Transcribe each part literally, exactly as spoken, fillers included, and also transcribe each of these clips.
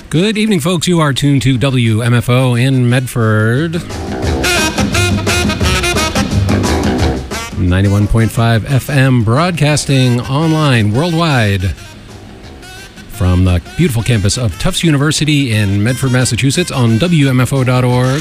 Good evening, folks. You are tuned to W M F O in Medford. ninety-one point five F M, broadcasting online worldwide from the beautiful campus of Tufts University in Medford, Massachusetts on W M F O dot org.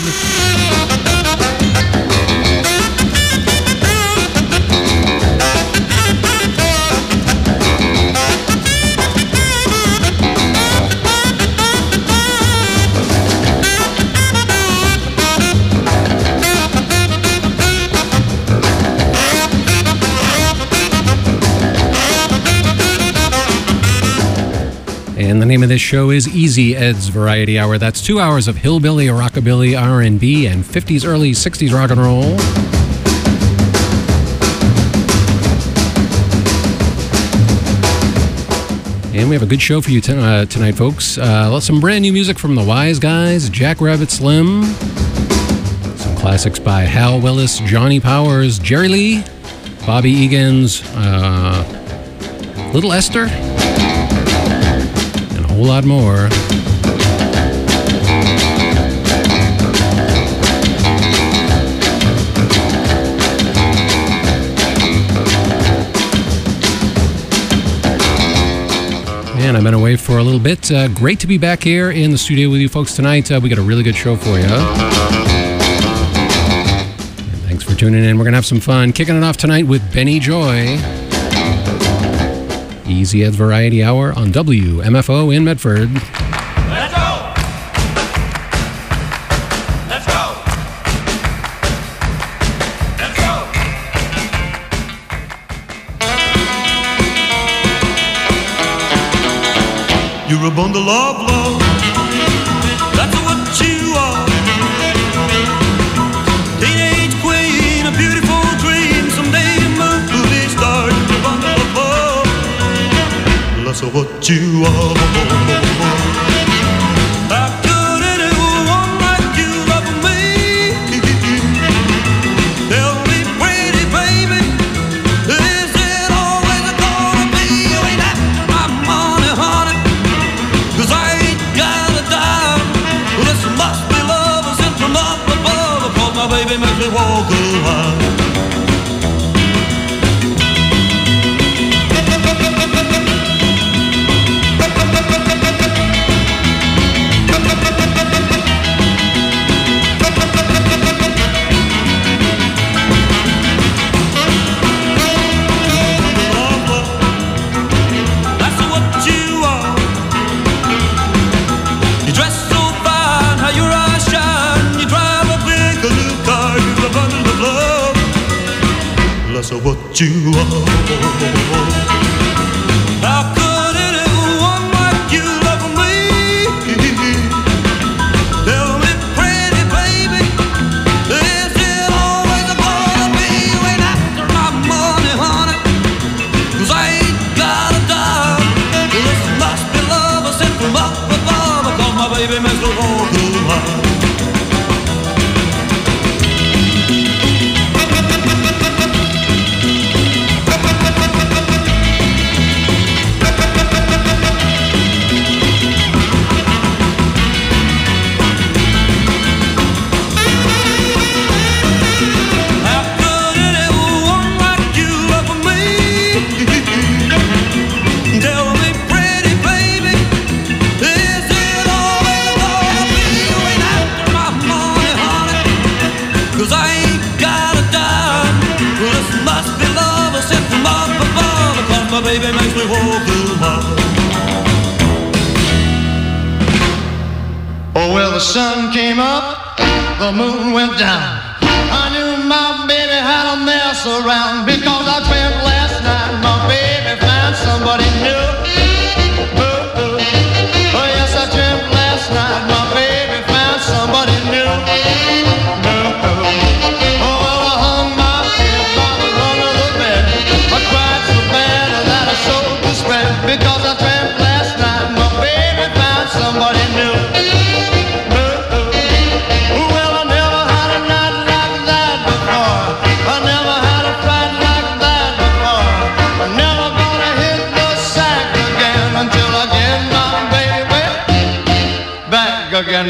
And the name of this show is Easy Ed's Variety Hour. That's two hours of hillbilly, rockabilly, R and B, and fifties, early sixties rock and roll. And we have a good show for you t- uh, tonight, folks. Uh, some brand new music from the Wise Guys, Jackrabbit Slim. Some classics by Hal Willis, Johnny Powers, Jerry Lee, Bobby Egan's uh, Little Esther. A whole lot more. Man, I've been away for a little bit. Uh, great to be back here in the studio with you folks tonight. Uh, we got a really good show for you. And thanks for tuning in. We're going to have some fun. Kicking it off tonight with Benny Joy. Easy Ed's Variety Hour on W M F O in Medford. Let's go! Let's go! Let's go! You're a bundle of love. That's what you are. Teenage queen, a beautiful dream. Someday a movie star. You're a bundle of love. That's what you are. How could anyone like you love me? Tell me, pretty baby, is it always gonna be? You ain't after my money, honey, 'cause I ain't got a dime. Well, this must be love sent from up above, 'cause my baby makes me walk a mile. That's what you are. How could anyone like you love me? Tell me, pretty baby, is it always gonna be? You ain't after my money, honey, 'cause I ain't got a dime. Well, this must be love sent from up above, 'cause my baby makes the world go round. My baby makes me walk a mile. Oh, well, the sun came up, the moon went down. I knew my baby had a mess around, because I dreamt last night my baby found somebody new. Oh, oh, oh yes, I dreamt last night my baby found somebody new. Oh, oh, oh, well, I hung my head by the run of the bed. I cried so bad that I showed despair, because I dreamt last night my baby found somebody new. Well, I never had a night like that before. I never had a fright like that before. I'm never gonna hit the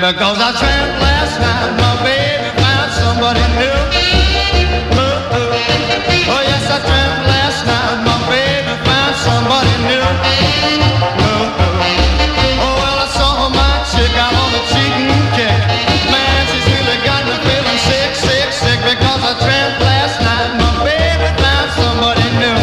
because I tramped last night. My baby found somebody new. Ooh, ooh. Oh yes, I tramped last night. My baby found somebody new. Ooh, ooh. Oh well, I saw my chick out on the cheating kick. Man, she's really got me feeling sick, sick, sick because I tramped last night. My baby found somebody new.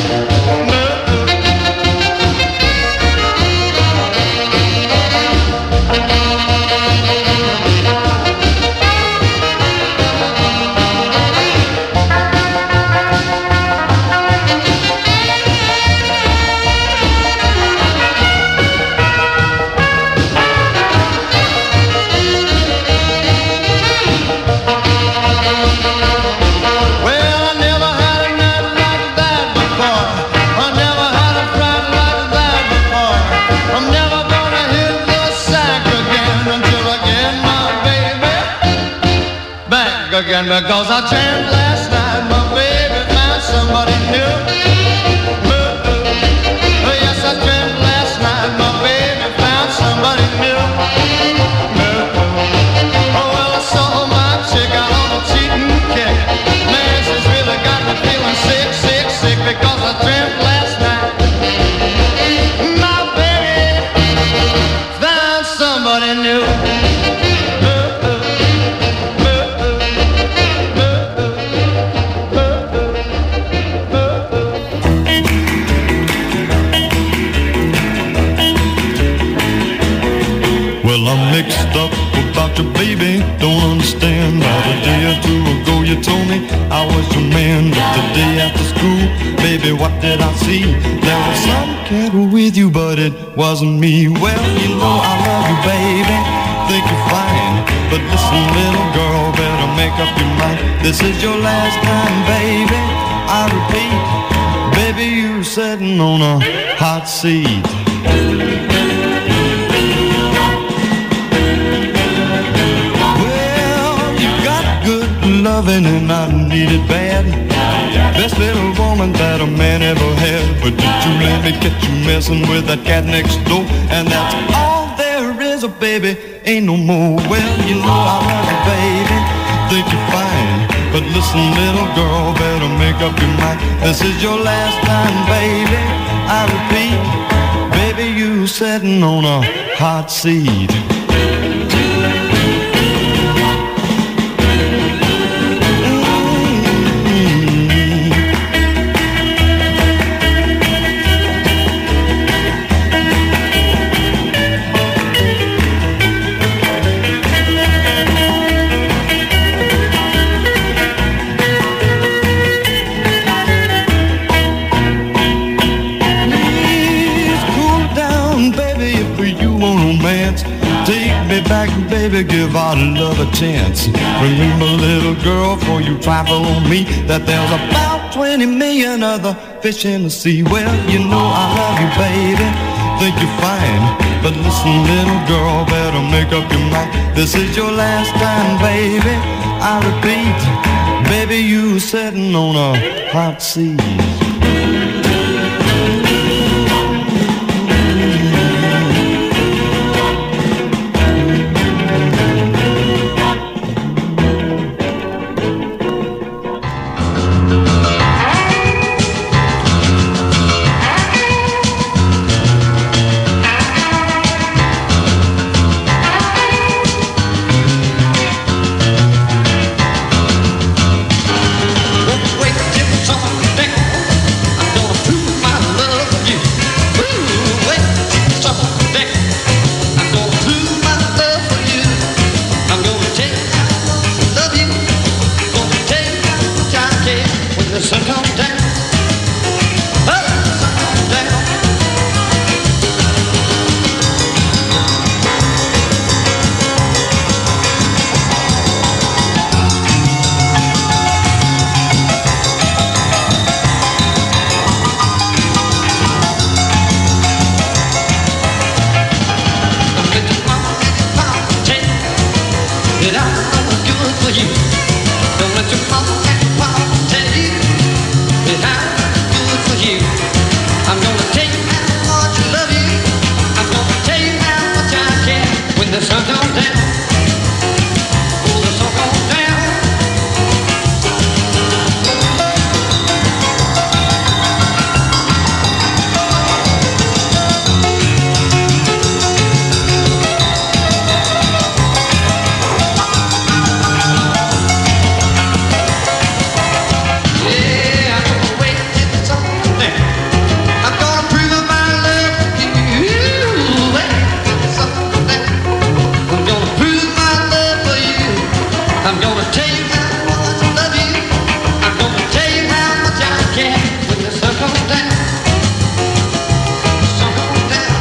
Again because I tramped last night. My baby found somebody new. Ooh, ooh. Oh yes, I tramped last night. My baby found somebody new. Ooh, ooh. Oh well, I saw my chick out on a cheating kick. Man, she's really got me feeling sick, sick, sick because I tramped last night. My baby found somebody new. Mixed up about your baby, don't understand. About a day or two ago you told me I was your man, but the day after school, baby, what did I see? There was some kid with you, but it wasn't me. Well, you know I love you, baby, think you're fine, but listen, little girl, better make up your mind. This is your last time, baby, I repeat, baby, you're sitting on a hot seat. Loving and I need it bad. Best little woman that a man ever had. But did you let me catch you messing with that cat next door? And that's all there is, oh baby, ain't no more. Well, you know I love you, baby, think you're fine, but listen, little girl, better make up your mind. This is your last time, baby, I repeat, baby, you sitting on a hot seat. Back, baby, give our love a chance. Remember, little girl, before you trifle on me, that there's about twenty million other fish in the sea. Well, you know I love you, baby, think you're fine, but listen, little girl, better make up your mind. This is your last time, baby, I repeat, baby, you sitting on a hot seat. Wait, give some gonna tell you how much I love you. I'm gonna tell you how much I care when the sun goes down. The sun goes down.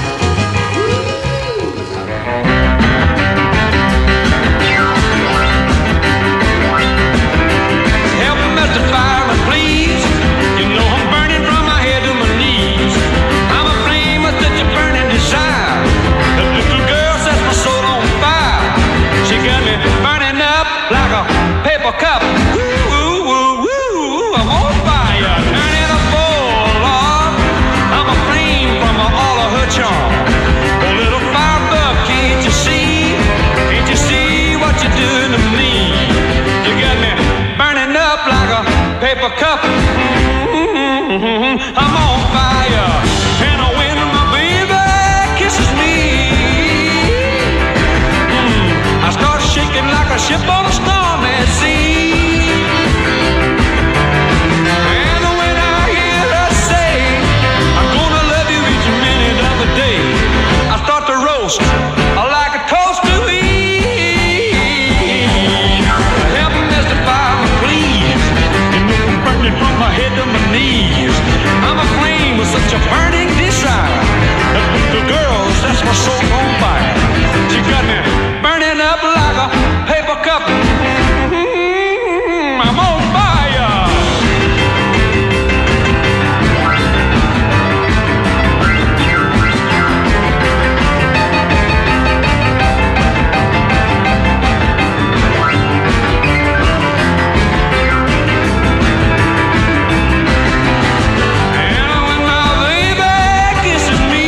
Help me, Mister Fireman, please. You know I'm burning from my head to my knees. I'm a flame with such a burning desire. The little girl sets my soul on fire. She got me burning up like a paper cup. Woo, woo, woo, woo, I'm on fire. Turning a bowl, Lord. I'm a flame from all of her charm. Oh, little firebug, can't you see? Can't you see what you're doing to me? You got me burning up like a paper cup. Mm-hmm. I'm on fire. And when my baby kisses me, mm, I start shaking like a ship on a stormy sea. And when I hear her say, I'm gonna love you each minute of the day, I start to roast like a toast to eat. Help me, Mister Fireman, please. You know I'm burning from my head to my knees. I'm a flame with such a burning desire. That little girl sets my soul on fire. She got me burning up like a paper cup. Mm-hmm. I'm on fire. And when my baby kisses me,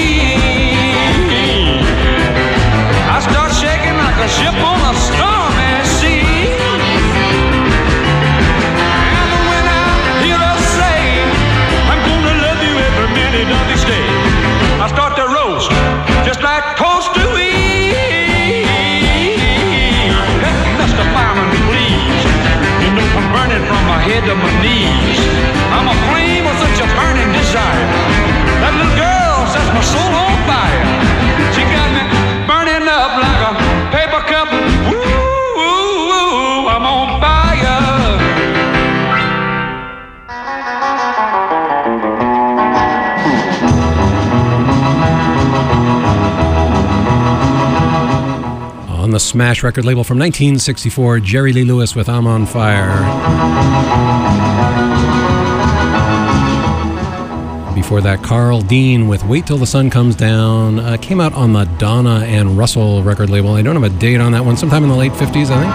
I start shaking like a ship on a stormy sea. And when I hear her say, I'm gonna love you every minute of each day, I start to roast just like toast to eat. Hey, Mister Fireman, please. You know I'm burning from my head to my knees. I'm a flame with such a burning desire. That little girl sets my soul on fire. She got me burning up like a paper cup. Woo, woo, woo, I'm on fire. On the Smash record label from nineteen sixty-four, Jerry Lee Lewis with I'm on Fire. Before that, Carl Dean with Wait Till the Sun Comes Down. Uh, came out on the Donna and Russell record label. I don't have a date on that one. Sometime in the late fifties, I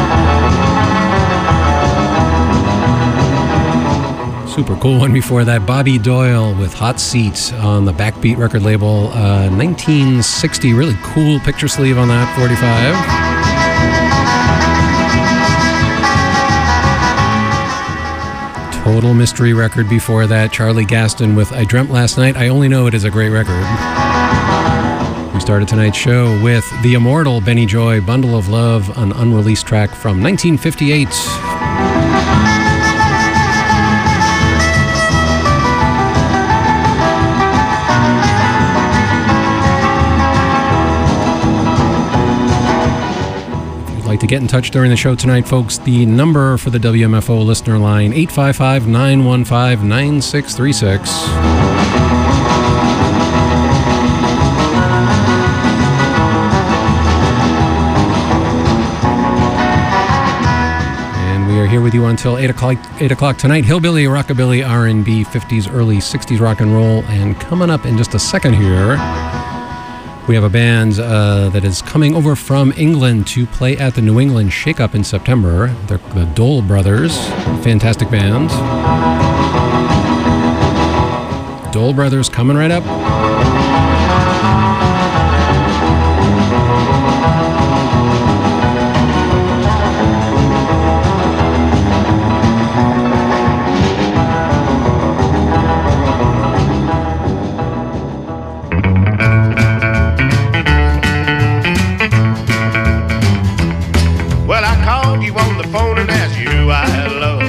think. Super cool one before that. Bobby Doyle with Hot Seat on the Backbeat record label. Uh, nineteen sixty, really cool picture sleeve on that forty-five. Total Mystery record before that. Charlie Gaston with I Dreamt Last Night. I Only Know It Is a Great record. We started tonight's show with the immortal Benny Joy, Bundle of Love, an unreleased track from nineteen fifty-eight. Like to get in touch during the show tonight, folks, the number for the W M F O listener line, eight five five, nine one five, nine six three six. And we are here with you until eight o'clock, eight o'clock tonight. Hillbilly, rockabilly, R and B, fifties, early sixties rock and roll. And coming up in just a second here, we have a band uh, that is coming over from England to play at the New England Shake-Up in September. They're the Dole Brothers. Fantastic band. Dole Brothers coming right up.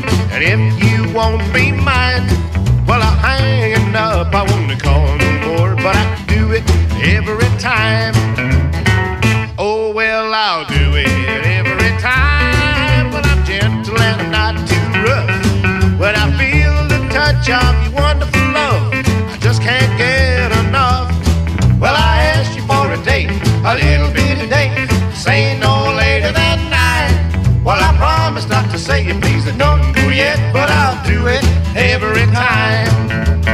And if you won't be mine, well, I'm hanging up. I won't call no more. touch of your wonderful love. I just can't get enough. Well, I asked you for a date, a little bitty date, say no later than nine. Well, I promised not to say it, please, don't do yet, but I'll do it every time.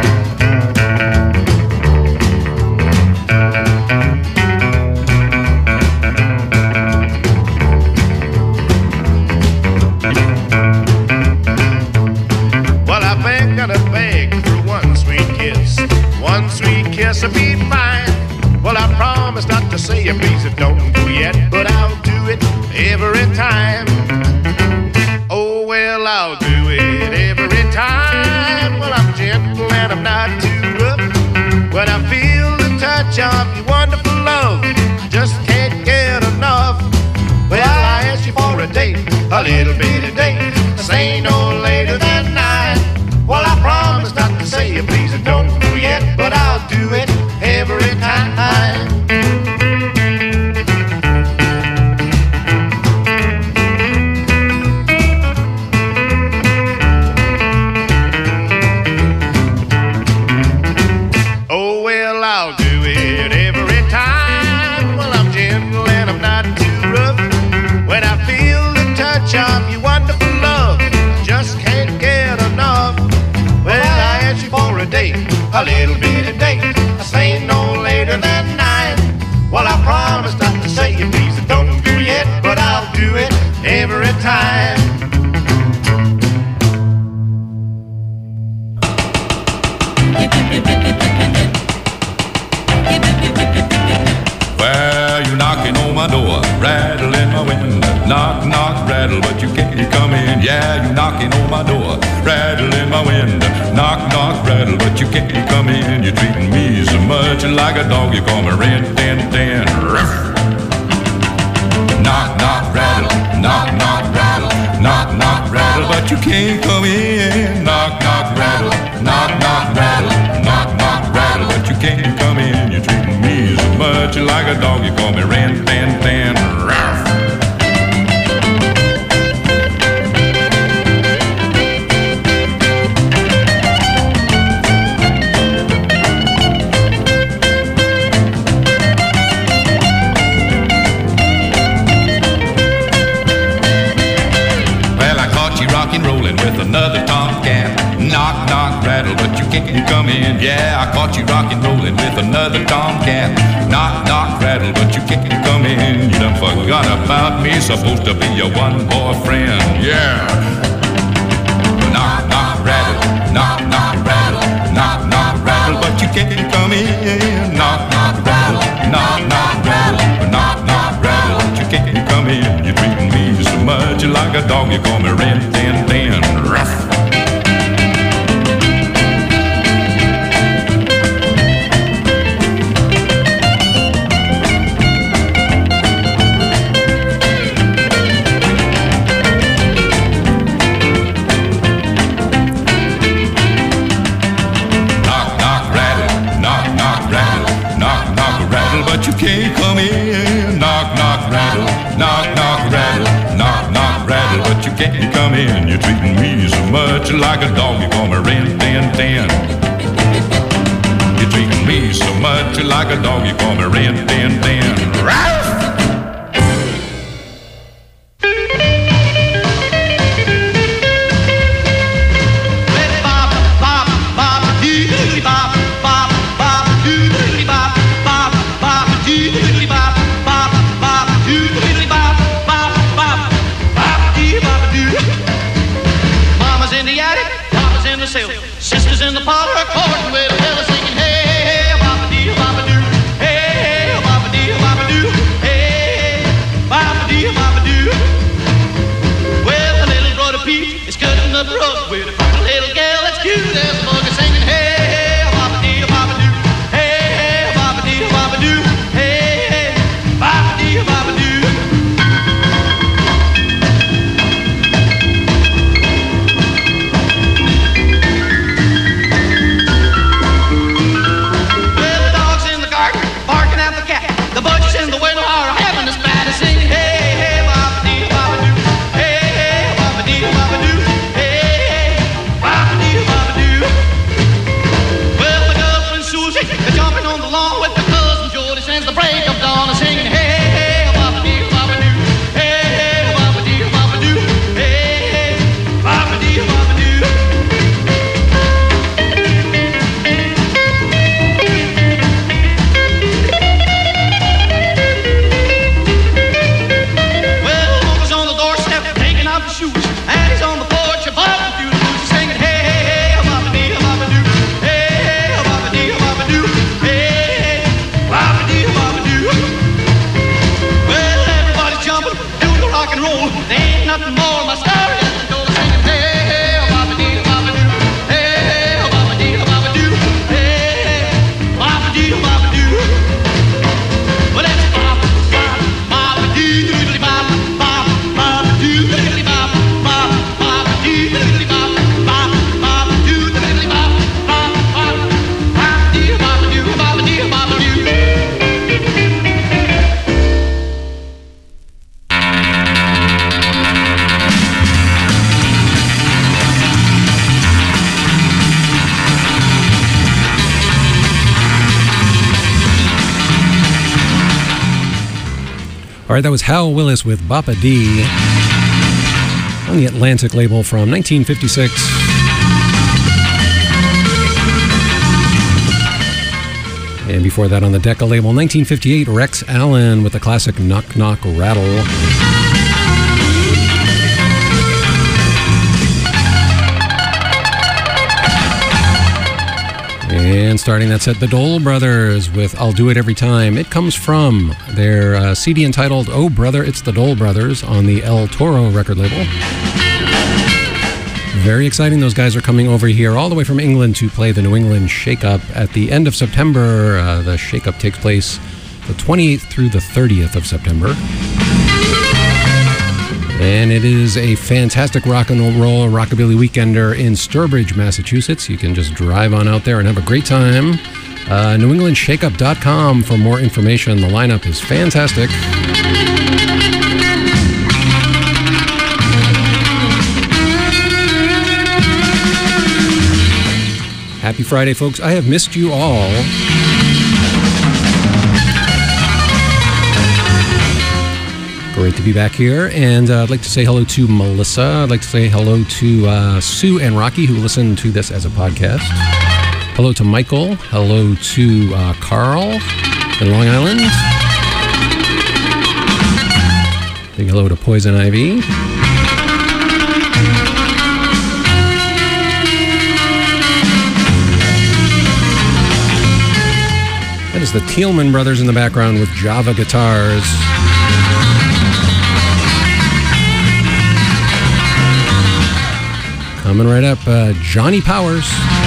One sweet kiss will be fine. Well, I promise not to say it, please, don't do yet, but I'll do it every time. Oh, well, I'll do it every time. Well, I'm gentle and I'm not too rough. When I feel the touch of your wonderful love, I just can't get enough. Well, I asked you for a date, a little bitty date, say no later than nine. Well, I promise not to say it, please, don't do yet, but I'll do it every time. Oh, well, I'll do it every time. Well, I'm gentle and I'm not too rough. When I feel the touch of your wonderful love, I just can't get enough. Well, I asked you for a date, a little bitty date, I say no later than nine. Well, I promised not to say it, please, don't do yet, but I'll do it every time. Well, you're knocking on my door, rattling my window. Knock, knock, rattle, but you can't come in. Yeah, you're knocking on my door, rattling my window. Knock, knock, rattle, but you can't come in. You're treating me so much like a dog. You call me rin, tin, tin, ruff. Knock, knock, rattle, knock, knock, rattle, knock, knock, rattle, but you can't come in. Knock, knock, rattle, knock, knock, rattle, knock, knock, rattle, but you can't come in. You're treating me so much like a dog. You call me rin, tin, tin, ruff. Another tomcat, knock, knock, rattle, but you can't come in. Yeah, I caught you rockin' rollin' with another tomcat, knock, knock, rattle, but you can't come in. You done forgot about me, supposed to be your one boyfriend. Yeah. Knock, knock, rattle, knock, knock, rattle, knock, knock, rattle, but you can't come in. Knock, knock, rattle, knock, knock, rattle, knock, knock, rattle, but you can't come in. You're treating me so much like a dog. You call me rin, tin, tin, rough. But you can't come in. Knock, knock, rattle, knock, knock, rattle, knock, knock, rattle, but you can't come in. You're treating me so much like a dog. You call me rin, tin, tin. You're treating me so much like a dog. You call me rin, tin, tin. Ralph! Sisters in the parlor according with a fella singing, hey, hey, hey, baba dee, baba doo, hey, hey, baba dee, baba doo, hey, baba dee, baba doo. Well, the little brother Pete is cutting up the road with a pretty little girl that's cute as a bugger singing, hey, hey, baba dee, baba doo, hey, hey, baba dee, baba doo, hey, hey, baba dee, baba doo. All right, that was Hal Willis with Bappa D on the Atlantic label from nineteen fifty-six. And before that on the Decca label, nineteen fifty-eight, Rex Allen with the classic Knock Knock Rattle. And starting that set, the Dole Brothers with I'll Do It Every Time. It comes from their uh, C D entitled Oh Brother, It's the Dole Brothers on the El Toro record label. Very exciting. Those guys are coming over here all the way from England to play the New England Shake-Up at the end of September. Uh, the Shake-Up takes place the twenty-eighth through the thirtieth of September. And it is a fantastic rock and roll rockabilly weekender in Sturbridge, Massachusetts. You can just drive on out there and have a great time. Uh, New England Shake Up dot com for more information. The lineup is fantastic. Happy Friday, folks. I have missed you all. Great to be back here, and uh, I'd like to say hello to Melissa. I'd like to say hello to uh, Sue and Rocky, who listen to this as a podcast. Hello to Michael. Hello to uh, Carl in Long Island. Big hello to Poison Ivy. That is the Thielman brothers in the background with Java guitars. Coming right up, uh, Johnny Powers.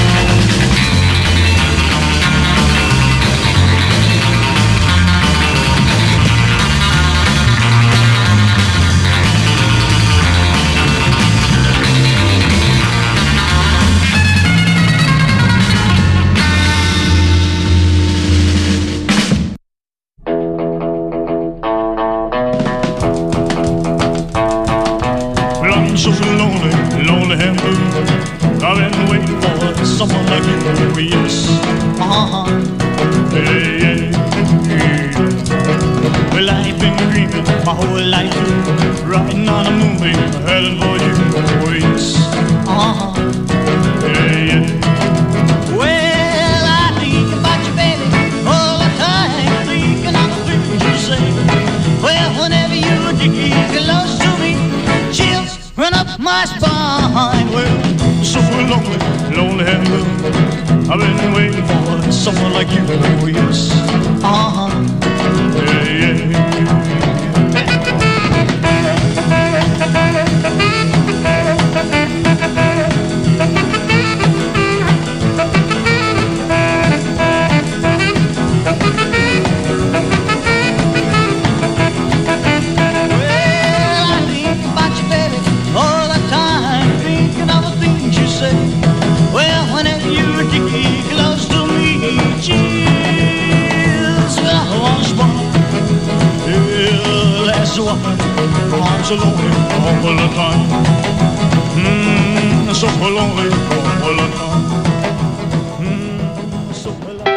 So lonely, lonely and blue. I've been waiting for someone like you. Oh, yes. Uh-huh. Hey, yeah, yeah. Well, I've been dreaming my whole life through, riding on a moonbeam, heading for you. Oh, yes. Uh-huh. Hey, yeah. Well, I think about you, baby, all the time, thinking of the things you say. Well, whenever you dig close to me, chills run up my spine. Well, so lonely, lonely and blue. I've been waiting for someone like you. Oh, yes. Uh-huh. Yeah, yeah, I'm so lonely all the time. Mm, so lonely all the time. Mm, so lonely.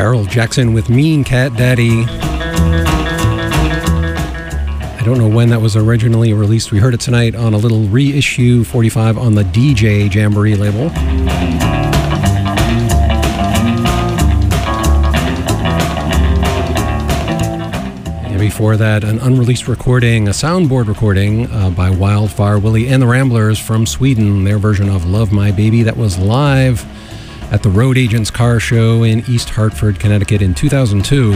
Harold Jackson with Mean Cat Daddy. I don't know when that was originally released. We heard it tonight on a little reissue forty-five on the D J Jamboree label. And before that, an unreleased recording, a soundboard recording uh, by Wildfire Willie and the Ramblers from Sweden, their version of Love My Baby, that was live at the Road Agents Car Show in East Hartford, Connecticut in two thousand two.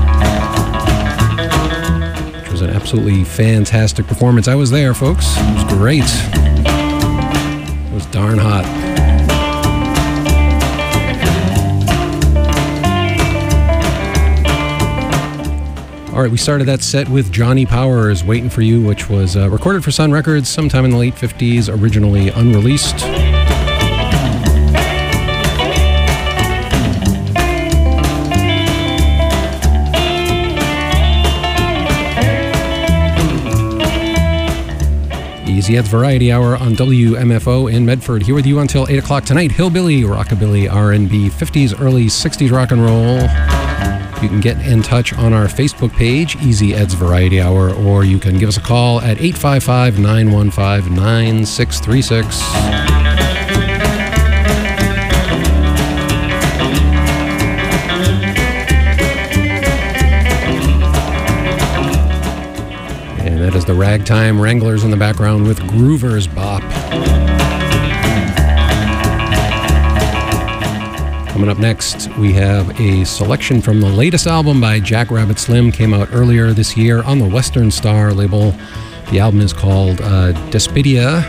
Which was an absolutely fantastic performance. I was there, folks. It was great. It was darn hot. All right, we started that set with Johnny Powers, Waiting for You, which was uh, recorded for Sun Records sometime in the late fifties, originally unreleased. Easy Ed's Variety Hour on W M F O in Medford. Here with you until eight o'clock tonight. Hillbilly, Rockabilly, R and B, fifties, early sixties rock and roll. You can get in touch on our Facebook page, Easy Ed's Variety Hour, or you can give us a call at eight five five, nine one five, nine six three six. That is the Ragtime Wranglers in the background with Groover's Bop. Coming up next, we have a selection from the latest album by Jack Rabbit Slim. Came out earlier this year on the Western Star label. The album is called uh, Despidia.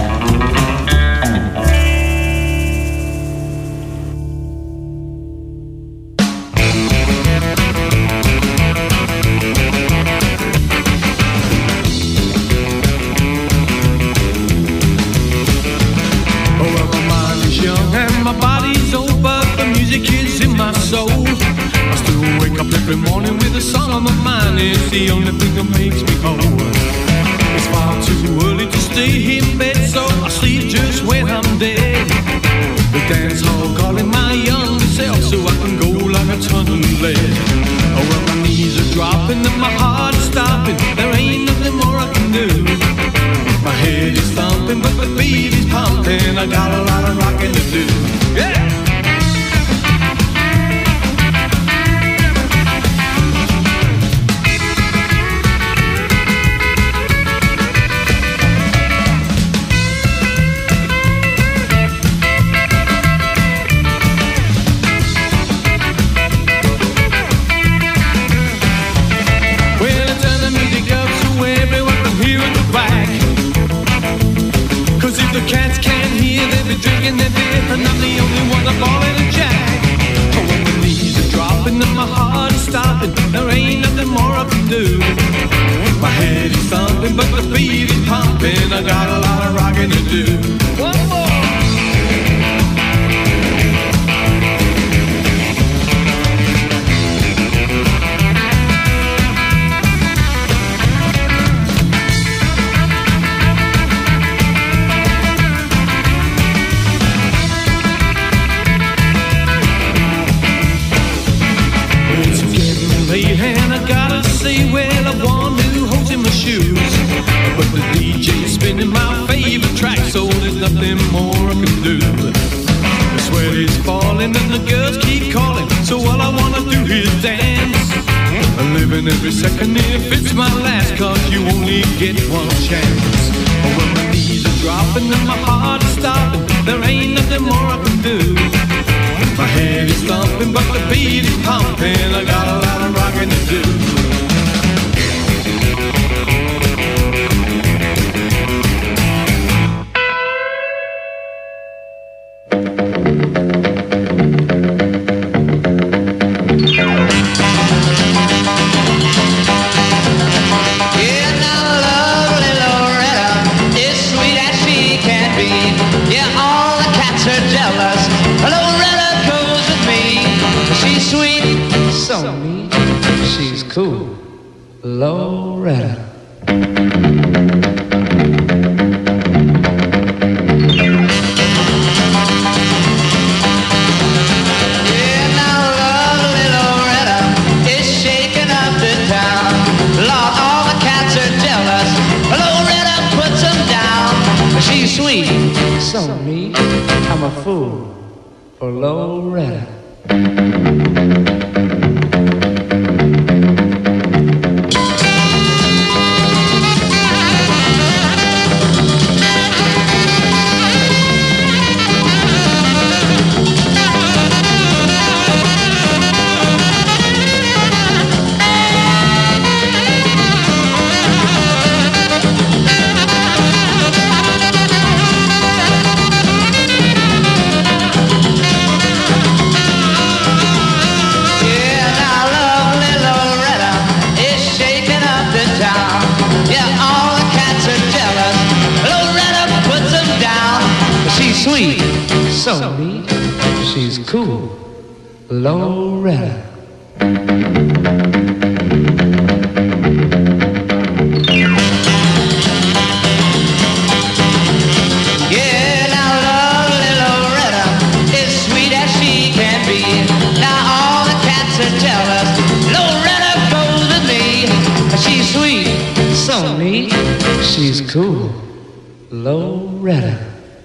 The only thing that makes me whole. It's far too early to stay in bed, so I sleep just when I'm dead. The dance hall calling my young self, so I can go like a ton of lead. Oh, well, my knees are dropping and my heart is stopping. There ain't nothing more I can do. My head is thumping, but the beat is pumping. I got a lot of rocking to do. Yeah! And I'm the only one that's balling a jack. Oh, when the knees are dropping and my heart is stopping, there ain't nothing more I can do. My head is thumping, but the beat is pumping. I got a lot of rocking to do. One more. But the D J's spinning my favorite track, so there's nothing more I can do. The sweat is falling and the girls keep calling, so all I wanna do is dance. I'm living every second if it's my last, cause you only get one chance. Oh, when my knees are dropping and my heart is stopping, there ain't nothing more I can do. My head is thumping, but the beat is pumping. I got a lot of rocking to do. Cool, Loretta. Yeah, now lovely so neat. I'm a fool for Loretta. Sweet, so neat, she's cool, Loretta. Yeah, now lovely Loretta is sweet as she can be. Now all the cats are jealous, Loretta goes with me. She's sweet, so neat, she's cool, Loretta.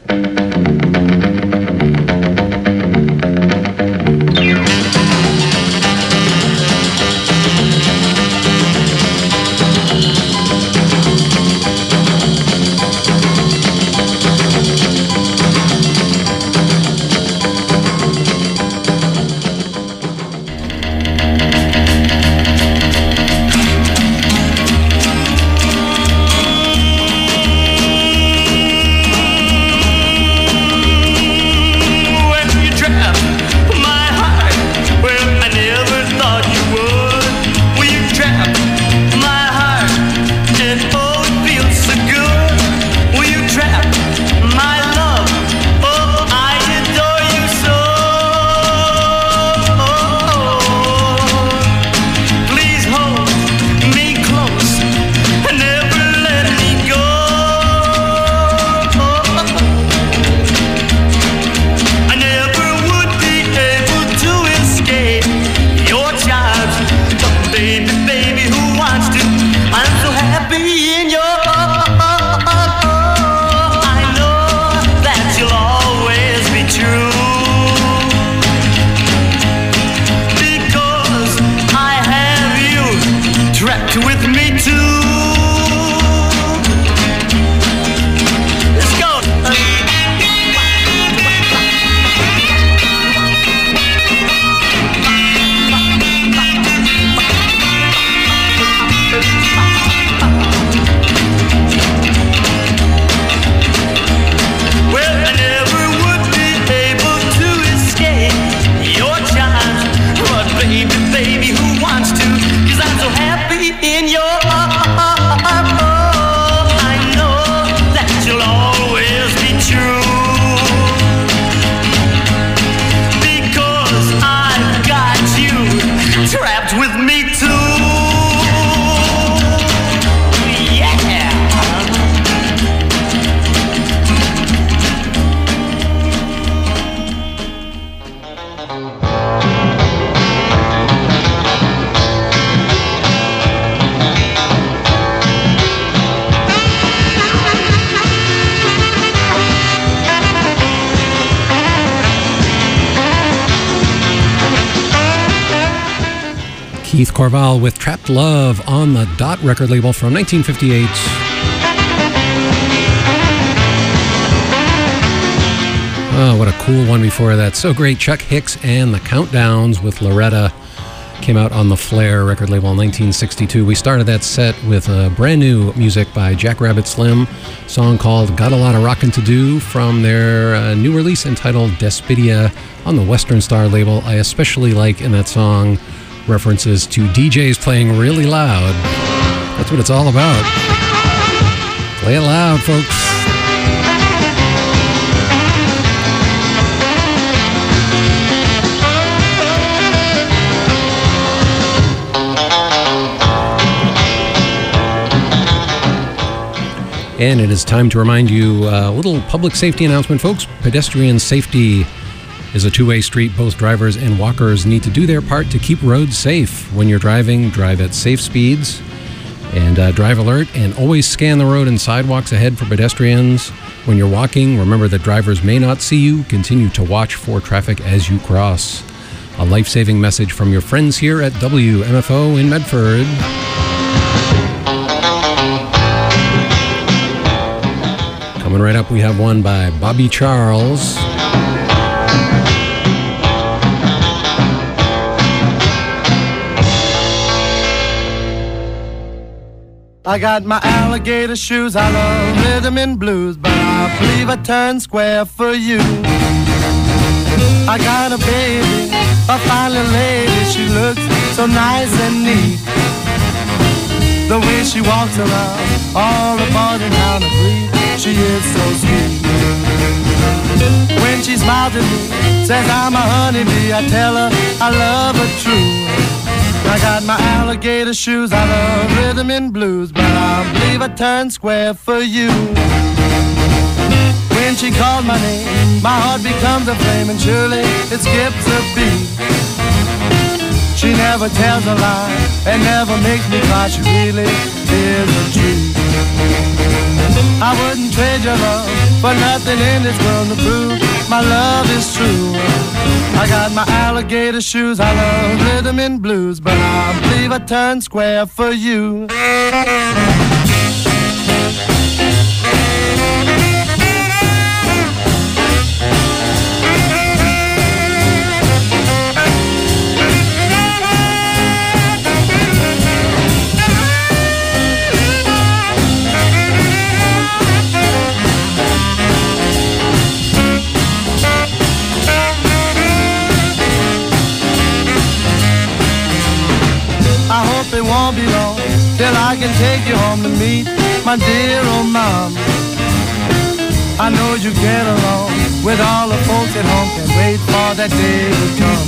Keith Corval with Trapped Love on the Dot record label from nineteen fifty-eight. Oh, what a cool one before that. So great. Chuck Hicks and the Countdowns with Loretta came out on the Flair record label in nineteen sixty-two. We started that set with a brand new music by Jack Rabbit Slim, a song called Got a Lot of Rockin' to Do from their uh, new release entitled Despidia on the Western Star label. I especially like in that song references to D Js playing really loud. That's what it's all about. Play it loud, folks. And it is time to remind you a little public safety announcement, folks. Pedestrian safety is a two-way street. Both drivers and walkers need to do their part to keep roads safe. When you're driving, drive at safe speeds. And uh, drive alert, and always scan the road and sidewalks ahead for pedestrians. When you're walking, remember that drivers may not see you. Continue to watch for traffic as you cross. A life-saving message from your friends here at W M F O in Medford. Coming right up, we have one by Bobby Charles. I got my alligator shoes, I love rhythm and blues, but I believe I turned square for you. I got a baby, a fine little lady, she looks so nice and neat. The way she walks around, all the boys in town agree, she is so sweet. When she smiles at me, says I'm a honeybee, I tell her I love her true. I got my alligator shoes, I love rhythm and blues, but I believe I turned square for you. When she calls my name, my heart becomes a flame, and surely it skips a beat. She never tells a lie, and never makes me cry, she really is a treat. I wouldn't trade your love for nothing in this world to prove my love is true. I got my alligator shoes, I love rhythm and blues, but I believe I turned square for you. It won't be long till I can take you home to meet my dear old mom. I know you get along with all the folks at home, can't wait for that day to come.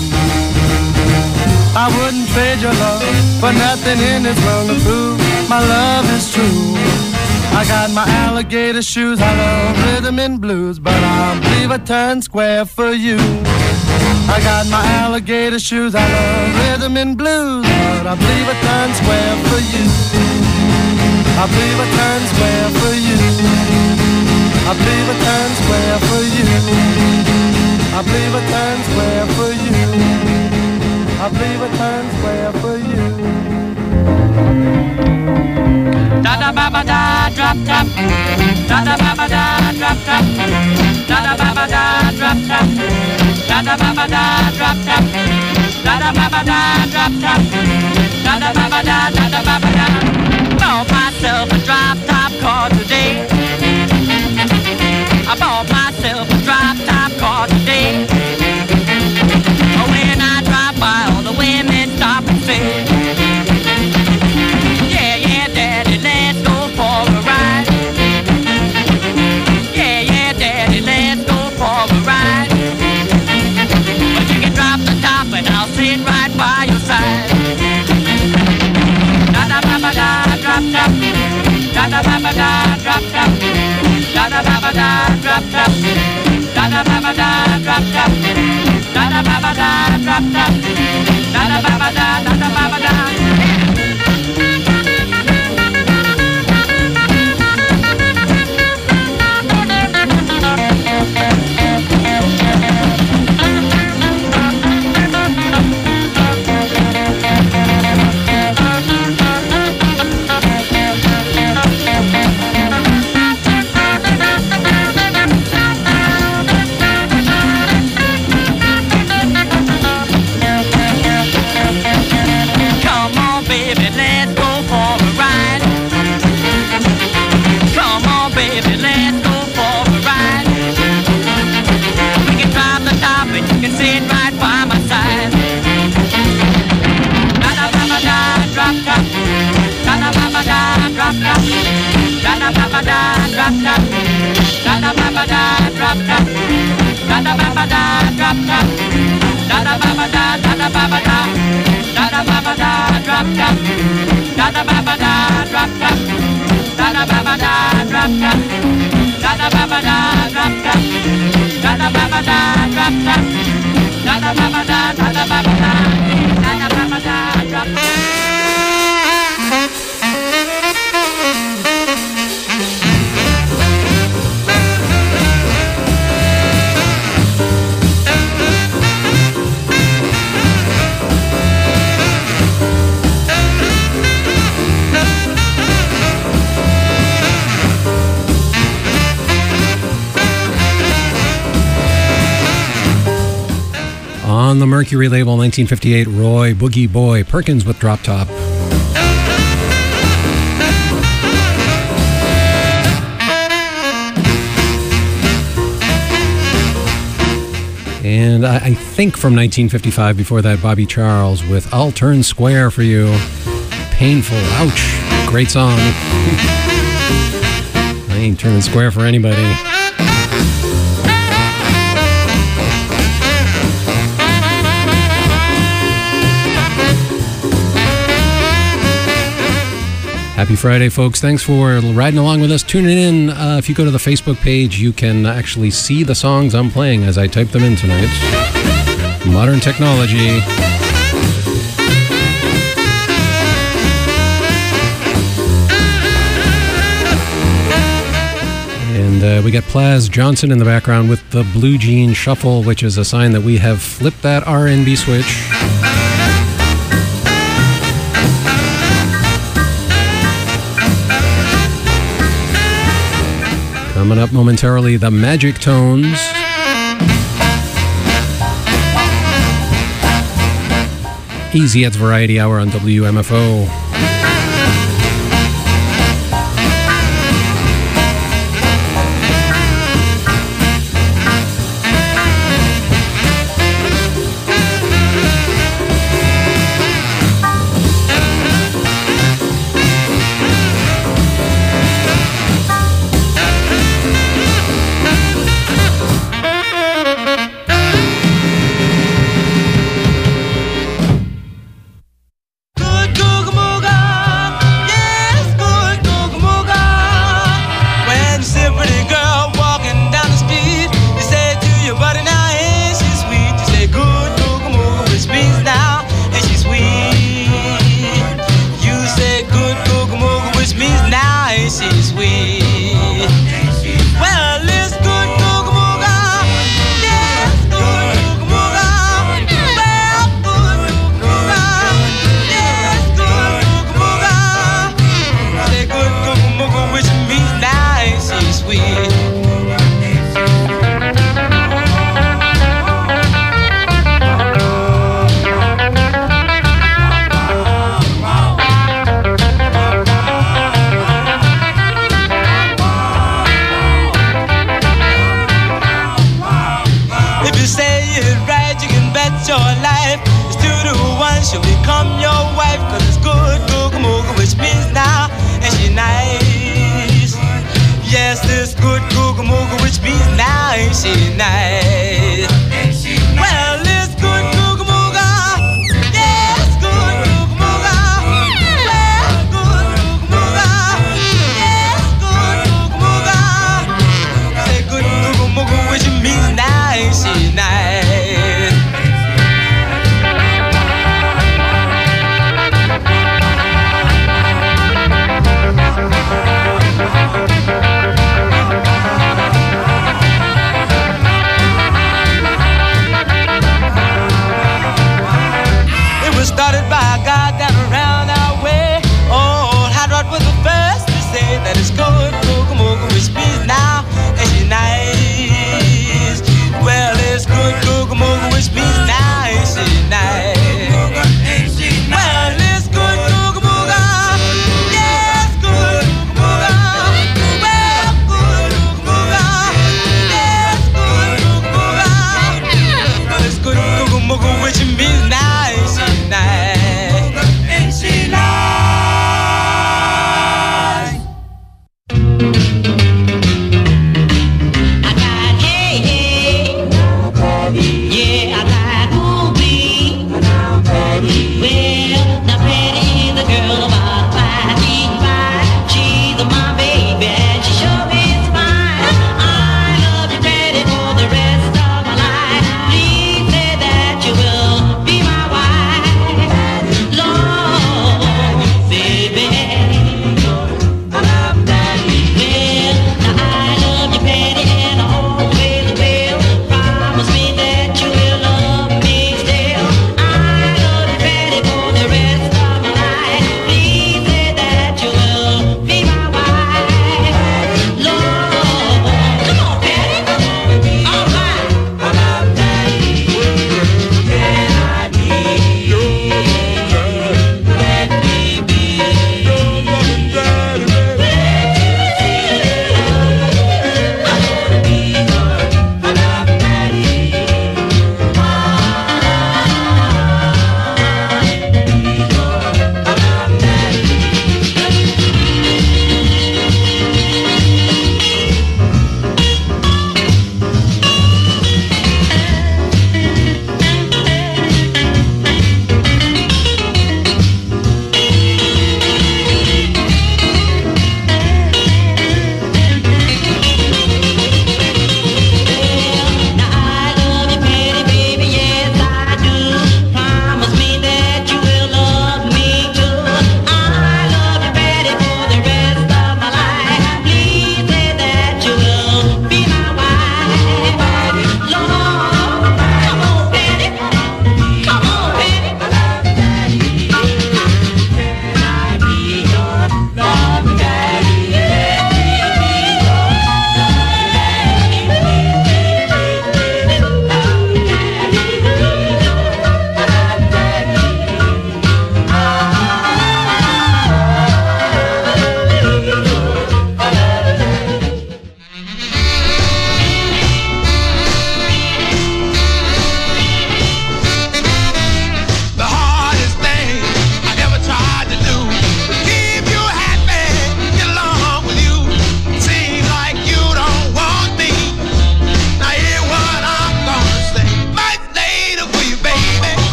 I wouldn't trade your love for nothing in this world to prove my love is true. I got my alligator shoes, I love rhythm and blues, but I believe I turned square for you. I got my alligator shoes, I love rhythm and blues, but I believe I turned square for you. I believe I turned square for you. I believe I turned square for you. I believe I turned square for you. I believe I turned square for you. Da da ba ba da drop top. Da da ba ba da drop top. Da da ba ba da drop top. Da da ba ba da drop top. Da da ba ba da drop top. Da da ba ba da da da ba ba da. Bought myself a drop top car today. I bought myself a drop top car today. When I drive by, all the women stop and say, yeah, yeah, Daddy, let's go for a ride. Yeah, yeah, Daddy, let's go for a ride. But you can drop the top and I'll sit right by your side. Da da ba ba da drop top. Da da ba ba da drop top. Da da ba ba da drop top. Da da ba ba da drop top. Da da ba ba da drop top. Da da ba ba da da da ba ba da. On the Mercury label, nineteen fifty-eight, Roy Boogie Boy Perkins with Drop Top. And I, I think from nineteen fifty-five, before that, Bobby Charles with I'll Turn Square for You. Painful. Ouch. Great song. I ain't turning square for anybody. Happy Friday, folks. Thanks for riding along with us, tuning in. Uh, if you go to the Facebook page, you can actually see the songs I'm playing as I type them in tonight. Modern technology. And uh, we got Plaz Johnson in the background with the Blue Jean Shuffle, which is a sign that we have flipped that R and B switch. Coming up momentarily, the Magic Tones. Easy Ed's Variety Hour on W M F O.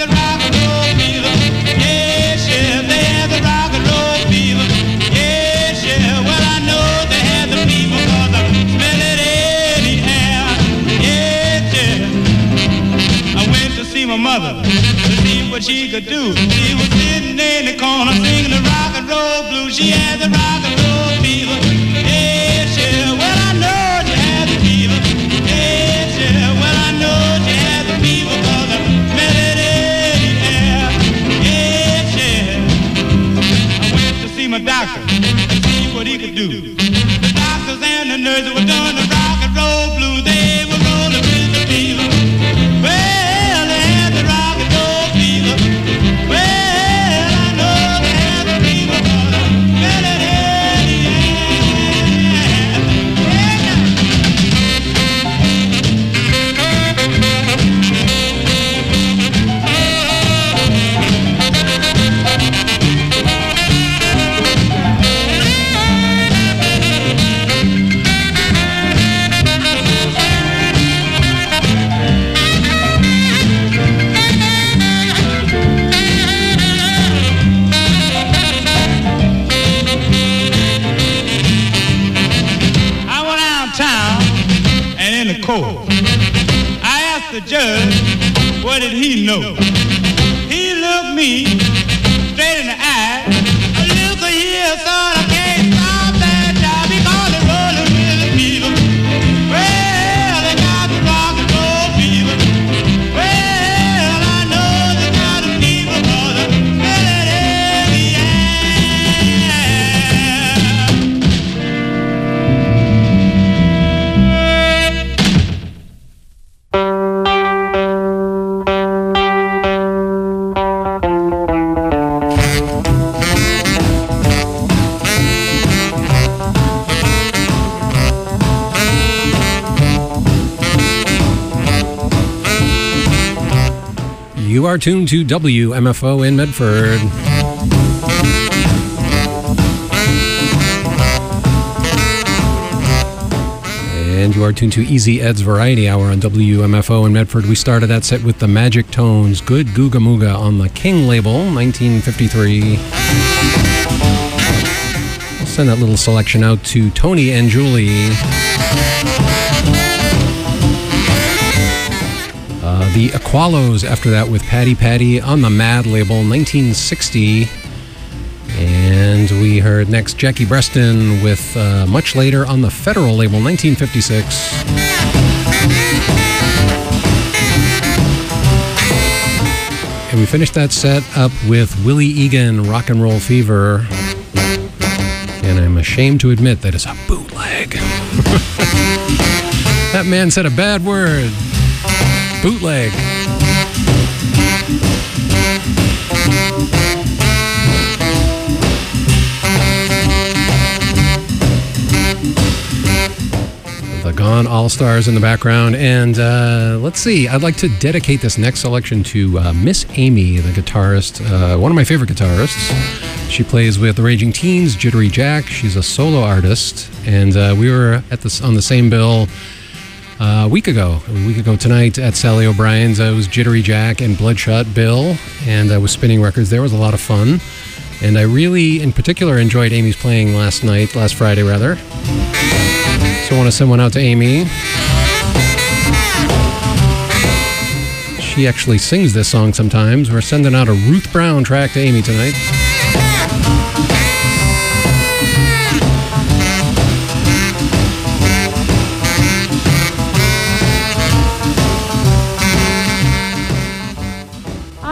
the rock and roll fever. Yes, yeah, they had the rock and roll fever. Yes, yeah, well I know they had the fever 'cause I smell it anyhow. Yes, yeah. I went to see my mother to see what she could do. She was sitting in the corner singing the rock and roll blues. She had the rock and roll fever. Yes, yeah, well I know she had the fever. Yes, yeah, well I know she had the fever 'cause I smell it anyhow. Yes, yeah. I went to see my doctor to see what he could do. The doctors and the nurses were doing the rock and roll blues. They were rolling with the fever. Well, they had the rock and roll fever. Well, I know they had the fever 'cause I smell it court. I asked the judge, what did he know? He looked me straight in the eye. Look here, son, I can't stop that job because they're rolling with the fever. Well, they got the rock and roll fever. Well, I know they got the fever, but I smell it in the You are tuned to W M F O in Medford. And you are tuned to Easy Ed's Variety Hour on W M F O in Medford. We started that set with the Magic Tones, Good Googa Mooga on the King label, nineteen fifty-three. I'll send that little selection out to Tony and Julie. Uh, the Aqualos after that with Patty Patty on the Mad label, nineteen sixty. And we heard next Jackie Breston with uh, Much Later on the Federal label, nineteen fifty-six. And we finished that set up with Willie Egan, Rock and Roll Fever. And I'm ashamed to admit that it's a bootleg. That man said a bad word. Bootleg. The Gone All-Stars in the background. And uh, let's see, I'd like to dedicate this next selection to uh, Miss Amy, the guitarist, uh, one of my favorite guitarists. She plays with the Raging Teens, Jittery Jack. She's a solo artist. And uh, we were at this on the same bill Uh, a week ago, a week ago tonight at Sally O'Brien's. I was Jittery Jack and Bloodshot Bill, and I was spinning records there. It was a lot of fun. And I really, in particular, enjoyed Amy's playing last night, last Friday rather. So I want to send one out to Amy. She actually sings this song sometimes. We're sending out a Ruth Brown track to Amy tonight.